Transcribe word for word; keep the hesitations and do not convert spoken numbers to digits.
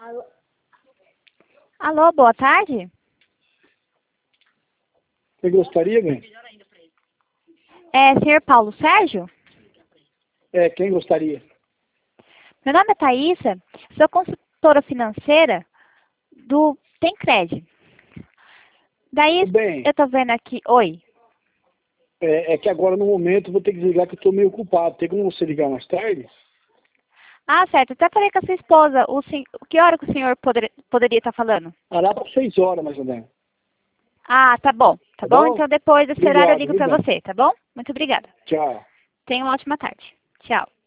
Alô, boa tarde. Você gostaria, bem? É, senhor Paulo Sérgio? É, quem gostaria? Meu nome é Thaísa, sou consultora financeira do Tencred. Daí, Tudo bem. eu tô vendo aqui... Oi. É, é que agora, no momento, vou ter que desligar que eu tô meio ocupado. Tem como você ligar mais tarde? Ah, certo. Até falei com a sua esposa. O sen... Que hora que o senhor poder... poderia estar falando? Ah, lá para seis horas, mais ou menos. Ah, tá bom. Tá, Tá bom? bom? Então, depois desse horário, eu Obrigado, ligo viu, pra bem? você, tá bom? Muito obrigada. Tchau. Tenha uma ótima tarde. Tchau.